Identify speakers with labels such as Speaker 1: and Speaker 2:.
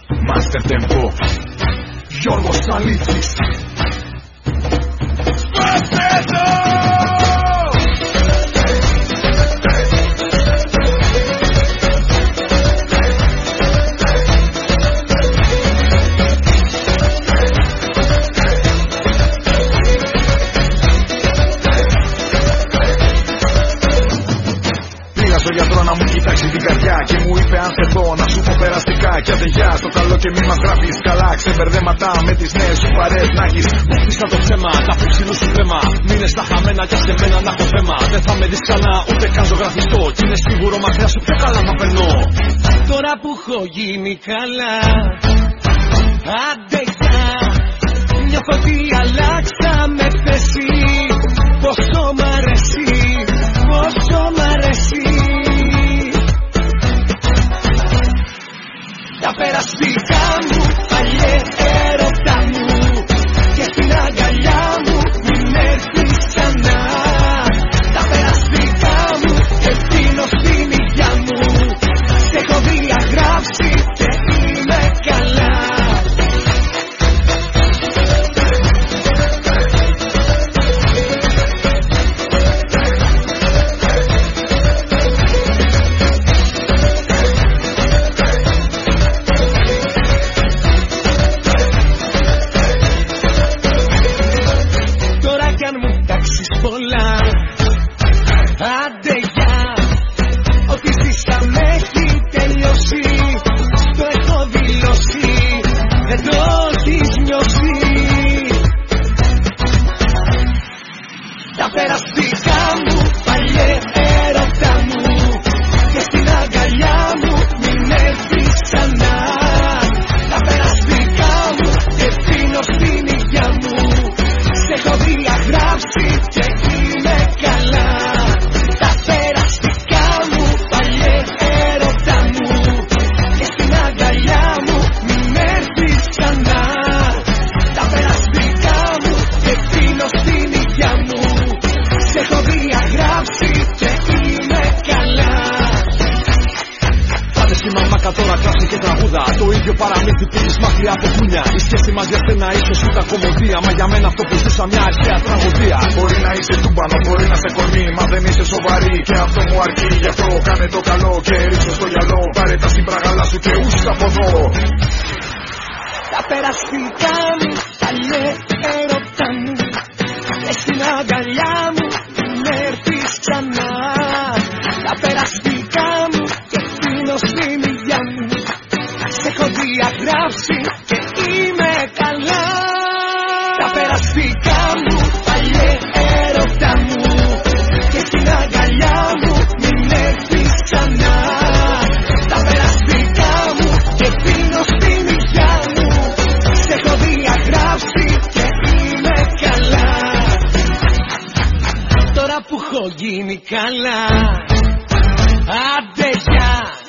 Speaker 1: Master Tempo, Γιώργος Αλήθης. Στο γιατρό να μου κοιτάξει την καρδιά και μου είπε αν θεθώ να σου πω περαστικά. Κι άντε γεια στο καλό και μη μας γράφεις καλά. Ξεμπερδέματα με τις νέες σου παρέες να έχεις.
Speaker 2: Μου χτίστα το ψέμα, τα ψηλού σου βλέμμα. Μείνες στα χαμένα κι σε μένα να έχω θέμα. Δεν θα με δεις ξανά ούτε καν ζωγραφιστό. Κι είναι σίγουρο μακριά σου πιο καλά να περνώ.
Speaker 3: Τώρα που έχω γίνει καλά, άντε γεια. Νιώθω ότι αλλάξαμε θέση. Πόσο μ' αρέσει, πόσο μ' αρέσει. Τα περαστικά μου, παλιέ έρωτα μου. Και στην αγκαλιά μου μην έρθεις ξανά. Τα περαστικά μου και πίνω στην υγειά μου. Σε έχω διαγράψει και είμαι καλά. Άντε γεια, ό,τι ζήσαμε έχει τελειώσει. Το έχω δηλώσει, δεν το έχεις νιώσει. Τα περαστικά μου, παλιέ έρωτα μου. Και στην αγκαλιά μου μην έρθεις ξανά. Τα περαστικά μου και πίνω στην υγειά μου. Σε έχω διαγράψει και είμαι καλά. Τα περαστικά μου, παλιέ έρωτα μου. Και στην αγκαλιά μου μην έρθεις ξανά. Τα περαστικά μου και πίνω στην υγειά μου. Σε έχω διαγράψει και είμαι καλά.
Speaker 2: Πάτε στη μαμάκα τώρα κράση και τραγούδα. Το ίδιο παραμύθι πήγες μακριά από χούνια. Η σχέση μας για σένα ίσως ούτε κομμωδία. Μα για μένα αυτό που ζούσα μια αρχαία τραγωδία.
Speaker 1: Μπορεί να είσαι τούμπανο, μπορεί να σε κορμί. Μα δεν είσαι σοβαρή και αυτό μου αρκεί. Γι' αυτό κάνε το καλό και ρίξω στο γυαλό. Πάρε τα στην πραγαλά σου και ούστα από εδώ.
Speaker 3: Τα περαστικά μου, παλιέ έρωτα μου. Και στην αγκαλιά μου μην έρθεις ξανά. Τα περαστικά μου και πίνω στην υγειά μου. Σε έχω διαγράψει και είμαι καλά. Τα περαστικά μου, παλιέ έρωτα μου. Και στην αγκαλιά μου μην έρθεις ξανά. Τα περαστικά μου και πίνω στην υγειά μου. Σε έχω διαγράψει και είμαι καλά. Τώρα που έχω γίνει καλά, άντε γεια.